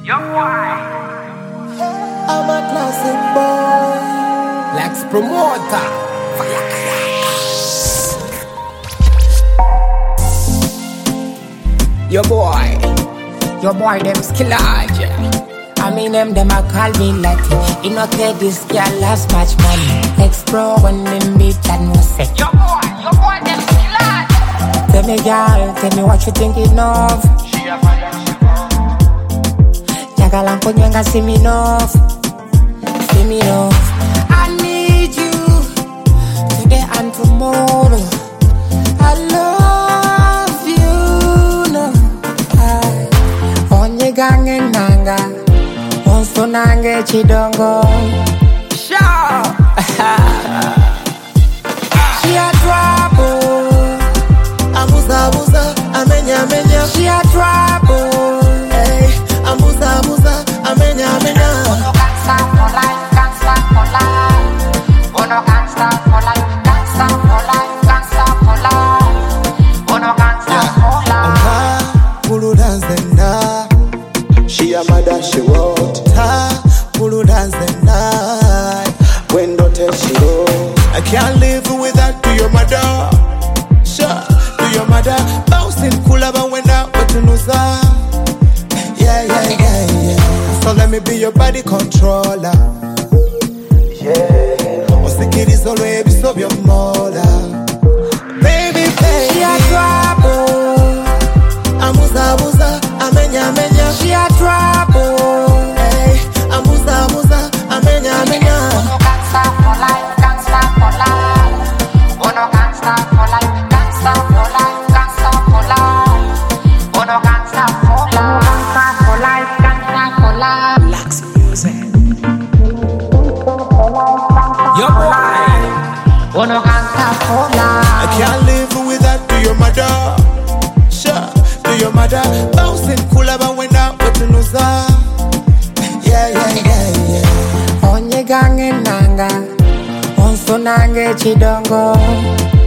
Young boy. I'm a classic boy. Lex Promoter. Your boy, them skillage. I mean them a call me Latin. You know take this girl last much money. Explore when me meet and no say. Your boy, them skillage. Tell me girl, tell me what you thinking of. She a fire, she want. Jagalan konyenga see me enough. See me enough. I need you today and tomorrow. I love you, no. Onye gange nanga, onso nange chidongo. Show. She a trouble. Amuza, amenya. She a trouble. Hey, amuza, amenya. Uno gangsta for life, gangsta for life. Uno gangsta for life, gangsta for life, gangsta for life. Uno gangsta for life. Pulu dance and da. She a mother, she want ta. Pulu dance and da. When don't tell she go. I can't live without your mother. Sure, to your mother. Bouncing cool about when out what you know, yeah. So let me be your body controller. Yeah. Osikiriza always be so your mother. Baby. She a trouble. Amuza, amenya. She a trouble. Hey, amuza, amenya. Uno gangsta for life, gangsta for life. Uno gangsta for life, gangsta for life, gangsta for life. Uno gangsta for life, gangsta for life, gangsta for life. Lax music. Your boy. Uno gangsta for life. I can't live without your mother. Sure, to your mother. Bouncing cool about when out what you know, yeah. Onye gange nanga, onso nange chidongo.